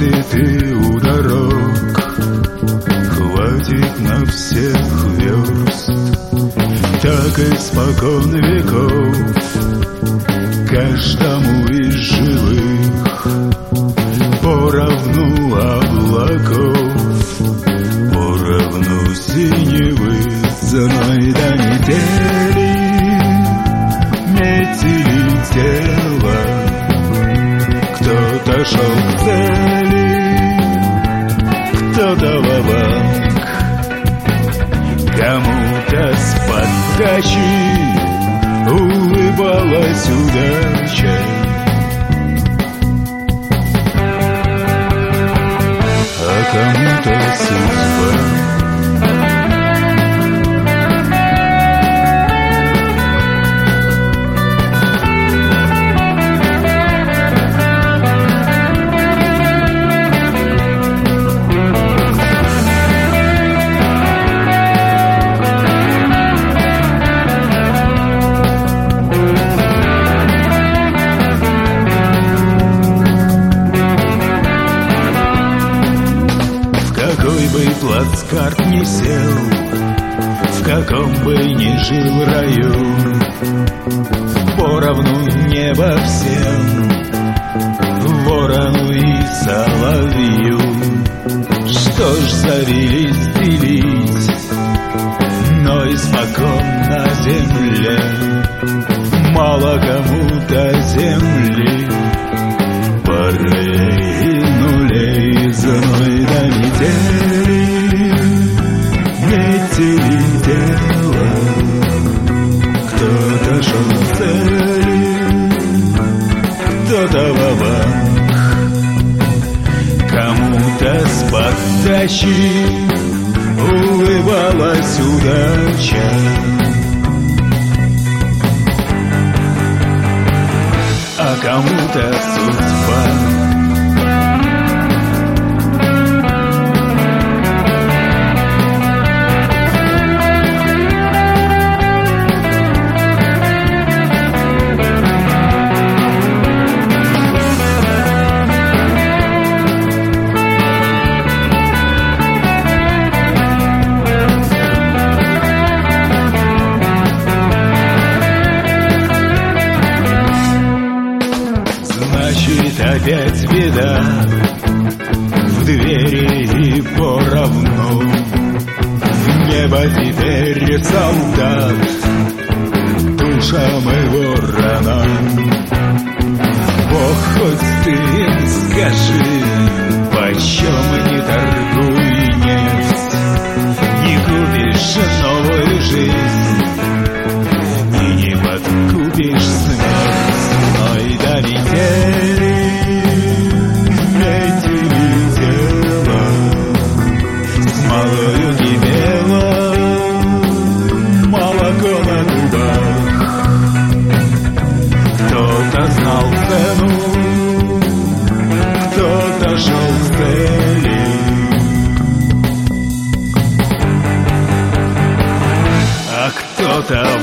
хватит и у дорог, хватит на всех верст. Так испокон веков каждому из живых поровну облаков, поровну синевы. Зной до метели, метели тела. Кто-то шел к цели, кто-то ва-банк. Кому-то с поддачи улыбалась удача, а кому-то судьба. Плацкарт не сел, в каком бы ни жил район, поровну небо всем, ворону и соловью. Что ж завелись делить, но испокон на земле мало кому-то земли, поры и нулей. Зной до метели, метели тела. Кто-то шел к цели, кто-то ва-банк. Кому-то с поддачи улыбалась удача, а кому-то судьба. Опять беда в двери и поровну. Небо теперь солдат душам и воронам. Бог, хоть ты им скажи, почем не торгуй нефть, не купишь новую жизнь и не подкупишь смерть. Зной до метели, смолою кипело молоко на губах. Кто-то знал цену, кто-то шел к цели, а кто-то